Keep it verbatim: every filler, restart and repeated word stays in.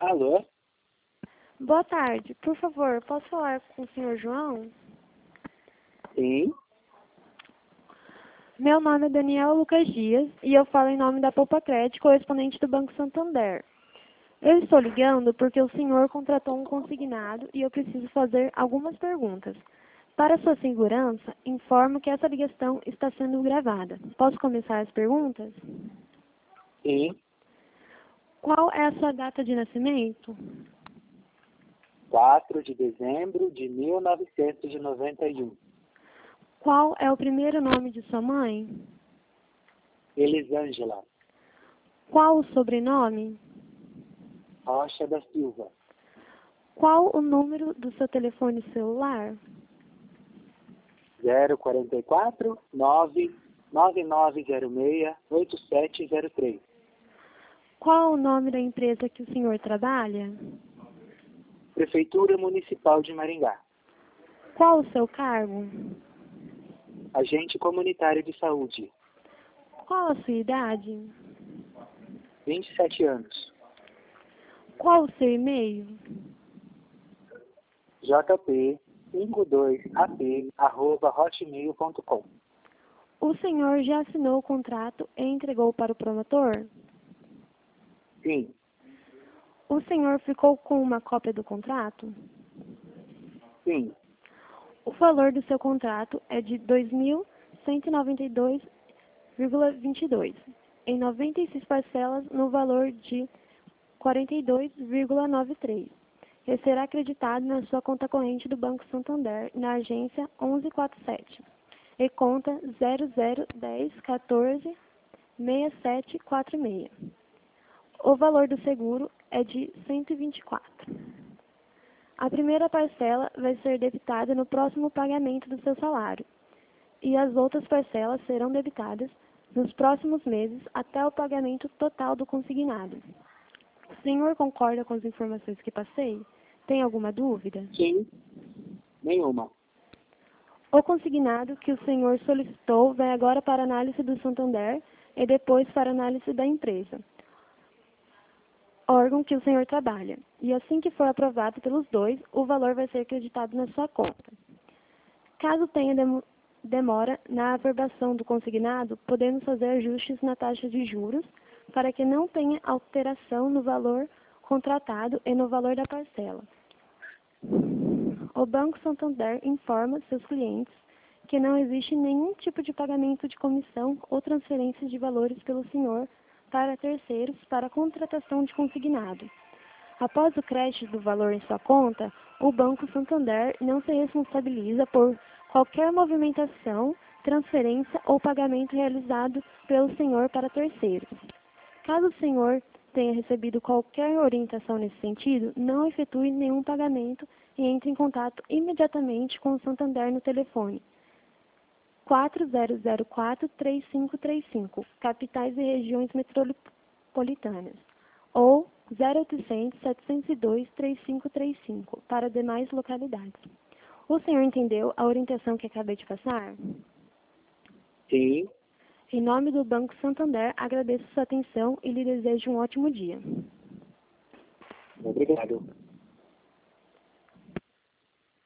Alô? Boa tarde. Por favor, posso falar com o senhor João? Sim. Meu nome é Daniel Lucas Dias e eu falo em nome da Poupa Crédito, correspondente do Banco Santander. Eu estou ligando porque o senhor contratou um consignado e eu preciso fazer algumas perguntas. Para sua segurança, informo que essa ligação está sendo gravada. Posso começar as perguntas? Sim. Qual é a sua data de nascimento? quatro de dezembro de mil novecentos e noventa e um. Qual é o primeiro nome de sua mãe? Elisângela Qual o sobrenome? Rocha da Silva. Qual o número do seu telefone celular? zero quarenta e quatro, nove nove nove zero seis, oito sete zero três. Qual o nome da empresa que o senhor trabalha? Prefeitura Municipal de Maringá. Qual o seu cargo? Agente comunitário de saúde. Qual a sua idade? vinte e sete anos. Qual o seu e-mail? j p cinquenta e dois a p arroba hotmail ponto com. O senhor já assinou o contrato e entregou para o promotor? Sim. O senhor ficou com uma cópia do contrato? Sim. O valor do seu contrato é de dois mil cento e noventa e dois vírgula vinte e dois, em noventa e seis parcelas no valor de quarenta e dois vírgula noventa e três. E será acreditado na sua conta corrente do Banco Santander, na agência onze quarenta e sete, e conta zero zero um zero um quatro seis sete quatro seis. O valor do seguro é de cento e vinte e quatro. A primeira parcela vai ser debitada no próximo pagamento do seu salário, e as outras parcelas serão debitadas nos próximos meses até o pagamento total do consignado. O senhor concorda com as informações que passei? Tem alguma dúvida? Sim. Nenhuma. O consignado que o senhor solicitou vai agora para análise do Santander e depois para análise da empresa, órgão que o senhor trabalha. E assim que for aprovado pelos dois, o valor vai ser acreditado na sua conta. Caso tenha dem- demora na averbação do consignado, podemos fazer ajustes na taxa de juros para que não tenha alteração no valor contratado e no valor da parcela. O Banco Santander informa seus clientes que não existe nenhum tipo de pagamento de comissão ou transferência de valores pelo senhor para terceiros para a contratação de consignado. Após o crédito do valor em sua conta, o Banco Santander não se responsabiliza por qualquer movimentação, transferência ou pagamento realizado pelo senhor para terceiros. Caso o senhor tenha recebido qualquer orientação nesse sentido, não efetue nenhum pagamento e entre em contato imediatamente com o Santander no telefone quatro zero zero quatro, três cinco três cinco, capitais e regiões metropolitanas, ou zero oitocentos, setecentos e dois, três cinco três cinco, para demais localidades. O senhor entendeu a orientação que acabei de passar? Sim. Em nome do Banco Santander, agradeço sua atenção e lhe desejo um ótimo dia. Obrigado.